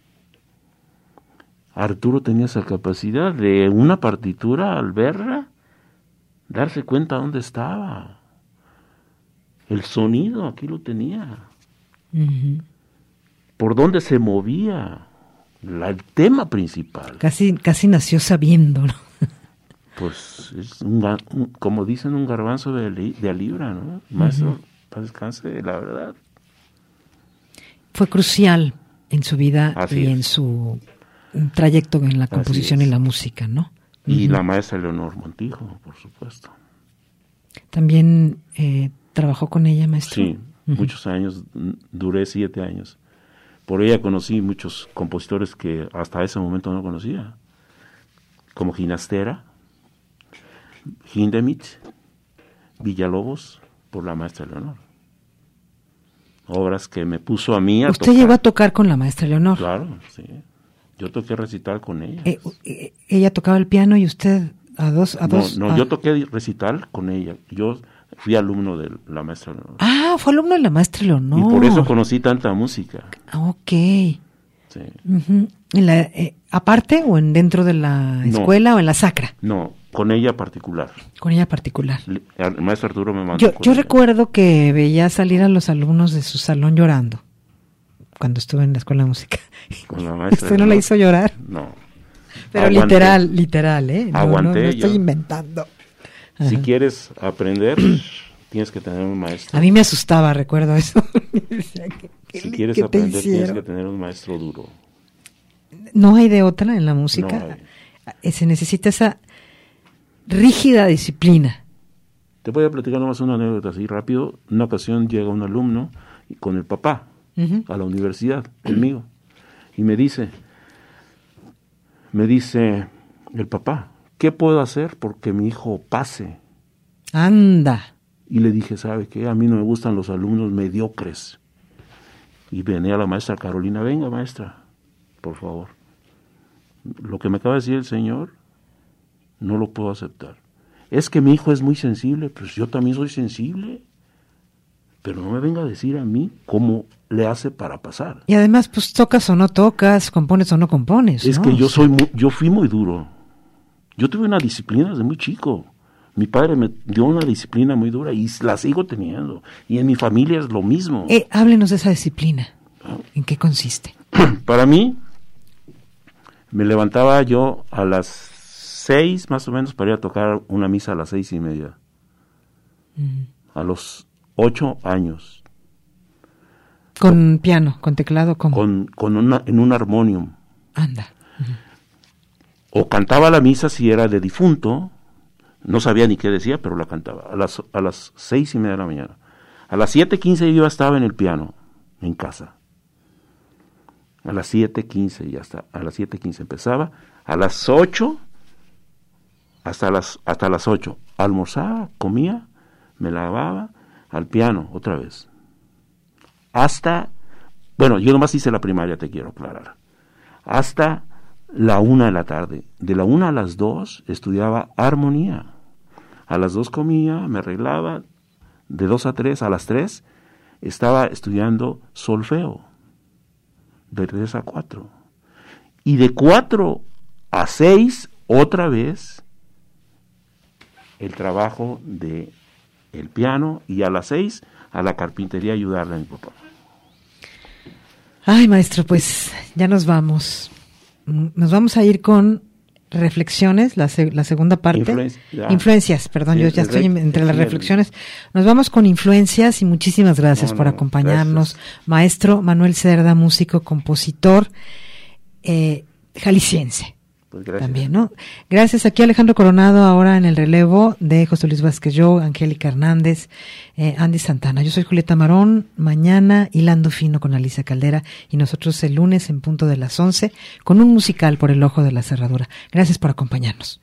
[SPEAKER 3] Arturo tenía esa capacidad de una partitura al verla, darse cuenta dónde estaba. El sonido aquí lo tenía.
[SPEAKER 2] Ujú.
[SPEAKER 3] Por dónde se movía. La, el tema principal.
[SPEAKER 2] Casi, casi nació sabiendo, ¿no?
[SPEAKER 3] Pues es un, un, como dicen, un garbanzo de, de a libra, ¿no? Maestro, uh-huh. para descanse, la verdad. Fue
[SPEAKER 2] crucial en su vida Así y es. en su trayecto en la composición y la música, ¿no?
[SPEAKER 3] Y uh-huh. la maestra Leonor Montijo, por supuesto.
[SPEAKER 2] También eh, trabajó con ella, maestro.
[SPEAKER 3] Sí, uh-huh. muchos años, duré siete años. Por ella conocí muchos compositores que hasta ese momento no conocía, como Ginastera, Hindemith, Villalobos, por la maestra Leonor. Obras que me puso a mí a
[SPEAKER 2] ¿Usted
[SPEAKER 3] tocar.
[SPEAKER 2] llegó a tocar con la maestra Leonor?
[SPEAKER 3] Claro, sí. Yo toqué recital con ella.
[SPEAKER 2] Eh, eh, ella tocaba el piano y usted a dos... A
[SPEAKER 3] no,
[SPEAKER 2] dos,
[SPEAKER 3] no,
[SPEAKER 2] a...
[SPEAKER 3] yo toqué recital con ella. Yo fui alumno de la maestra Leonor.
[SPEAKER 2] Ah, fue alumno de la maestra Leonor.
[SPEAKER 3] Y por eso conocí tanta música.
[SPEAKER 2] Ok.
[SPEAKER 3] Sí.
[SPEAKER 2] Uh-huh. ¿En la, eh, ¿Aparte o en dentro de la escuela no, o en la sacra?
[SPEAKER 3] No, con ella particular.
[SPEAKER 2] Con ella particular.
[SPEAKER 3] El maestro Arturo me mandó.
[SPEAKER 2] Yo, yo recuerdo que veía salir a los alumnos de su salón llorando cuando estuve en la escuela de música.
[SPEAKER 3] Con la maestra.
[SPEAKER 2] ¿Usted no la hizo llorar?
[SPEAKER 3] No.
[SPEAKER 2] Pero Aguanté. literal, literal, ¿eh? No,
[SPEAKER 3] Aguanté.
[SPEAKER 2] No, no estoy
[SPEAKER 3] yo.
[SPEAKER 2] inventando.
[SPEAKER 3] Ajá. Si quieres aprender, tienes que tener un maestro.
[SPEAKER 2] A mí me asustaba, recuerdo eso.
[SPEAKER 3] ¿Qué, si quieres aprender, tienes que tener un maestro duro.
[SPEAKER 2] No hay de otra en la música. No Se necesita esa rígida disciplina.
[SPEAKER 3] Te voy a platicar nomás una anécdota así rápido. Una ocasión llega un alumno con el papá uh-huh. a la universidad, conmigo, y me dice, me dice el papá, ¿qué puedo hacer porque mi hijo pase?
[SPEAKER 2] Anda.
[SPEAKER 3] Y le dije, ¿sabe qué? A mí no me gustan los alumnos mediocres. Y venía la maestra Carolina, venga maestra, por favor. Lo que me acaba de decir el señor, no lo puedo aceptar. Es que mi hijo es muy sensible, pues yo también soy sensible. Pero no me venga a decir a mí cómo le hace para pasar.
[SPEAKER 2] Y además, pues tocas o no tocas, compones o no compones.
[SPEAKER 3] Es
[SPEAKER 2] ¿no?
[SPEAKER 3] que yo soy muy, yo fui muy duro. Yo tuve una disciplina desde muy chico. Mi padre me dio una disciplina muy dura y la sigo teniendo. Y en mi familia es lo mismo.
[SPEAKER 2] Eh, háblenos de esa disciplina. ¿Ah? ¿En qué consiste?
[SPEAKER 3] Para mí, me levantaba yo a las seis más o menos para ir a tocar una misa a las seis y media. Mm. A los ocho años.
[SPEAKER 2] ¿Con, con piano, con teclado? ¿Cómo?
[SPEAKER 3] Con, con una, en un armonium.
[SPEAKER 2] Anda. Uh-huh.
[SPEAKER 3] O cantaba la misa si era de difunto. No sabía ni qué decía, pero la cantaba. A las, a las seis y media de la mañana. A las siete quince yo ya estaba en el piano, en casa. A las siete quince ya está. A las siete quince empezaba. A las ocho, hasta las, hasta las ocho. Almorzaba, comía, me lavaba, al piano, otra vez. Hasta, bueno, yo nomás hice la primaria, te quiero aclarar. Hasta la una de la tarde. De la una a las dos estudiaba armonía. A las dos comía, me arreglaba. De dos a tres, a las tres, estaba estudiando solfeo. De tres a cuatro. Y de cuatro a seis, otra vez, el trabajo de el piano, y a las seis, a la carpintería ayudarle a mi papá.
[SPEAKER 2] Ay, maestro, pues ya nos vamos. Nos vamos a ir con reflexiones, la, se, la segunda parte.
[SPEAKER 3] Influencia, ya.
[SPEAKER 2] Influencias, perdón, sí, yo ya estoy rey, entre las reflexiones. Nos vamos con influencias y muchísimas gracias no, por no, acompañarnos. Gracias. Maestro Manuel Cerda, músico, compositor, eh, jalisciense.
[SPEAKER 3] Pues gracias.
[SPEAKER 2] También, ¿no? Gracias aquí a Alejandro Coronado, ahora en el relevo de José Luis Vázquez Yo, Angélica Hernández, eh, Andy Santana. Yo soy Julieta Marón, mañana hilando fino con Alicia Caldera y nosotros el lunes en punto de las once con un musical por el ojo de la cerradura. Gracias por acompañarnos.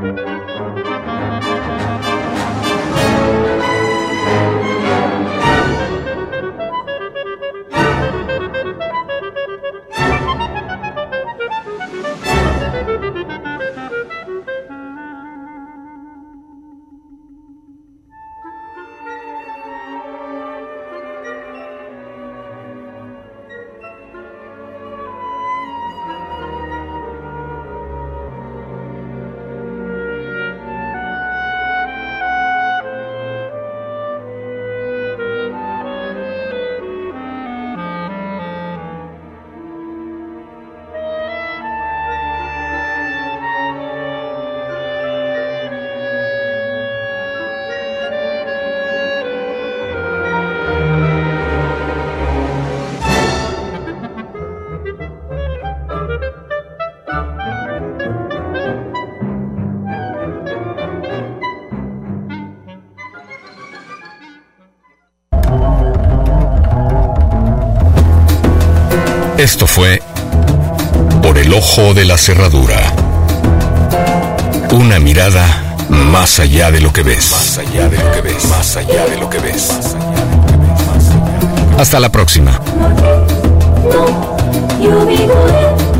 [SPEAKER 1] Esto fue Por el Ojo de la Cerradura. Una mirada más allá de lo que ves. Más allá de lo que ves. Más allá de lo que ves. Hasta la próxima.
[SPEAKER 4] No, no, you be good.